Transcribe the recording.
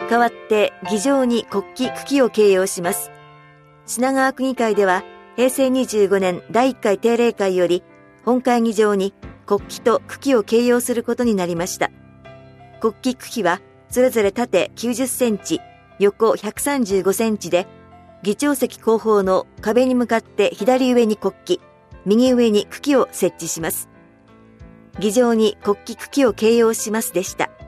代わって議場に国旗・茎を掲揚します。品川区議会では平成25年第1回定例会より本会議場に国旗と茎を掲揚することになりました。国旗・茎はそれぞれ縦90センチ、横135センチで、議長席後方の壁に向かって左上に国旗、右上に茎を設置します。議場に国旗・茎を掲揚しますでした。